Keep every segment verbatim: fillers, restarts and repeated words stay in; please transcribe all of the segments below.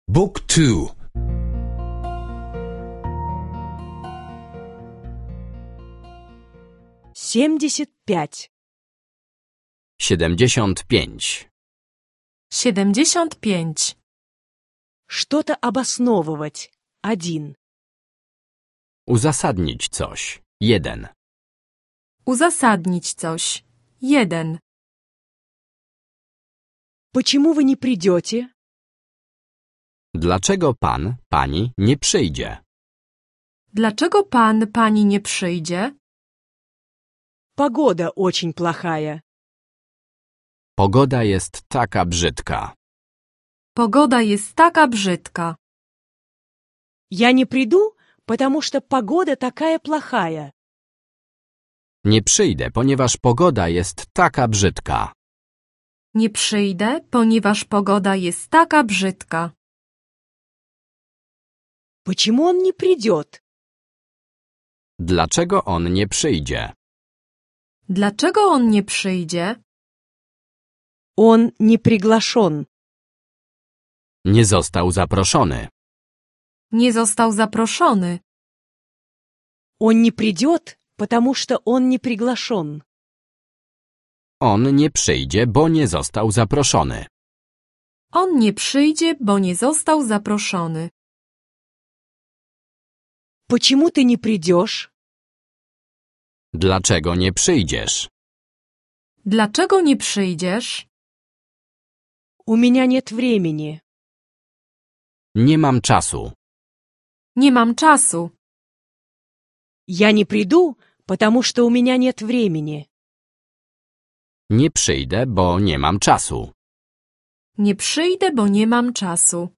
Book two. семьдесят пять. siedemdziesiąt pięć. siedemdziesiąt pięć. Что-то обосновывать. Один. Uzasadnić coś. Jeden. Uzasadnić coś. Jeden. Почему вы не придете? Dlaczego pan, pani nie przyjdzie? Dlaczego pan, pani nie przyjdzie? Погода очень плохая. Pogoda jest taka brzydka. Pogoda jest taka brzydka. Я не приду, потому что погода такая плохая. Nie przyjdę, ponieważ pogoda jest taka brzydka. Nie przyjdę, ponieważ pogoda jest taka brzydka. Почему он не придет? Dlaczego on nie przyjdzie? Dlaczego on nie przyjdzie? Он не приглашен. Nie został zaproszony. Nie został zaproszony. Он не придет, потому что он не приглашен. On nie przyjdzie, bo nie został zaproszony. On nie przyjdzie, bo nie został zaproszony. Почему ты не придешь? Dlaczego nie przyjdziesz? Dlaczego nie przyjdziesz? У меня нет времени. Nie mam czasu. Nie mam czasu. Я не приду, потому что у меня нет времени. Nie przyjdę, bo nie mam czasu. Nie przyjdę, bo nie mam czasu.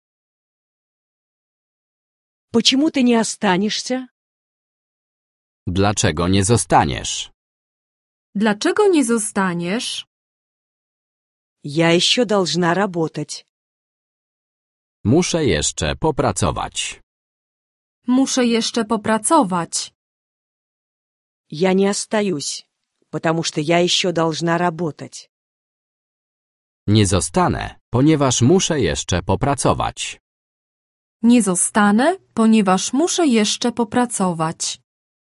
Почему ты не останешься? Dlaczego nie zostaniesz? Dlaczego nie zostaniesz? Я еще должна работать. Muszę jeszcze popracować. Muszę jeszcze popracować. Я не остаюсь, потому что я еще должна работать. Nie zostanę, ponieważ muszę jeszcze popracować. Nie zostanę, ponieważ muszę jeszcze popracować.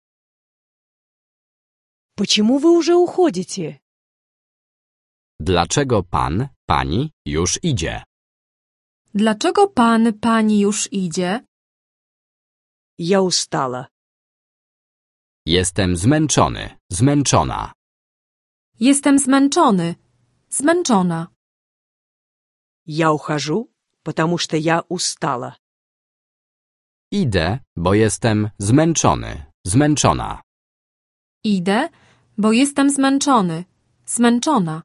Почему вы уже уходите? Dlaczego pan, pani już idzie? Dlaczego pan, pani już idzie? Я устала. Jestem zmęczony, zmęczona. Jestem zmęczony, zmęczona. Я ухожу, потому что я устала. Idę, bo jestem zmęczony, zmęczona. Idę, bo jestem zmęczony, zmęczona.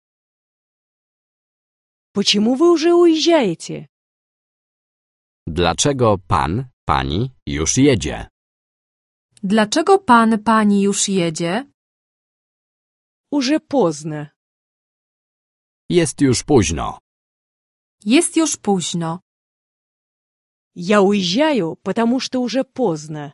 Почему вы уже уезжаете? Dlaczego pan, pani już jedzie? Dlaczego pan, pani już jedzie? Уже поздно. Jest już późno. Jest już późno. Я уезжаю, потому что уже поздно.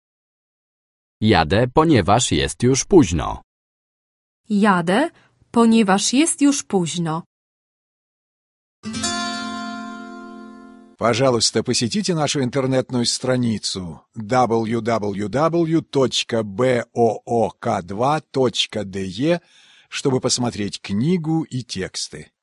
Jadę, ponieważ jest już późno. Jadę, ponieważ jest już późno. Пожалуйста, посетите нашу интернетную страницу дабл ю дабл ю дабл ю точка боок два точка де, чтобы посмотреть книгу и тексты.